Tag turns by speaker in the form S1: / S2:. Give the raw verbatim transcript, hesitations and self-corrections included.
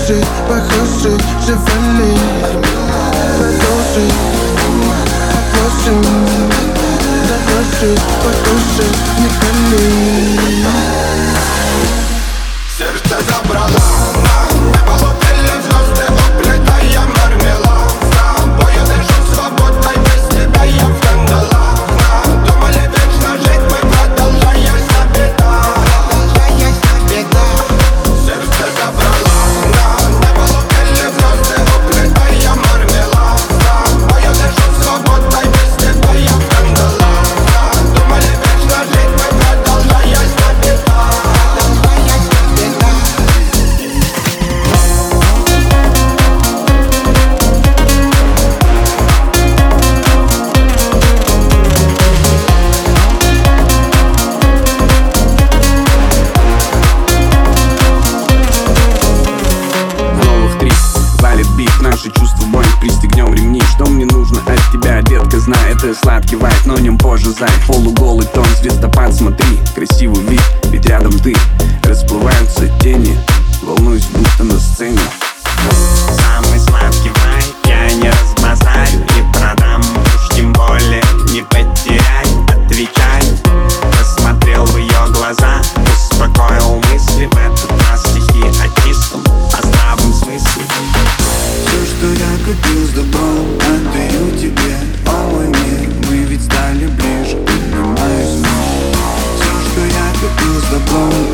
S1: Продолжи, похожи, живали. Продолжи, похожи, продолжи, похожи, не кали.
S2: Сердце забрала небо, лупили звезды, уплетая мармелад. С тобою дышу свободной, без тебя я в кандалах. Думали вечно жить мы, продолжая беда. Сердце забрала небо, лупили звезды, уплетая мармелад. С тобою дышу свободной, без тебя я в кандалах. Думали вечно жить мы, продолжая беда.
S3: Наши чувства боем, пристегнем ремни. Что мне нужно от тебя, детка, знай, это сладкий вайб, но нем позже зай. Полуголый тон, звездопад, смотри, красивый вид, ведь рядом ты. Расплываются тени, волнуюсь, будто на сцене.
S4: Самый сладкий вайб, я не разбазарю и продам, уж тем более не потеряй, отвечай. Посмотрел в ее глаза, успокоил мысли, в этот раз стихи о чистом, о здравом смысле.
S1: Все, что я купил с добром, отдаю тебе, о мой мир. Мы ведь стали ближе, поднимаюсь вновь. Все, что я купил с добром,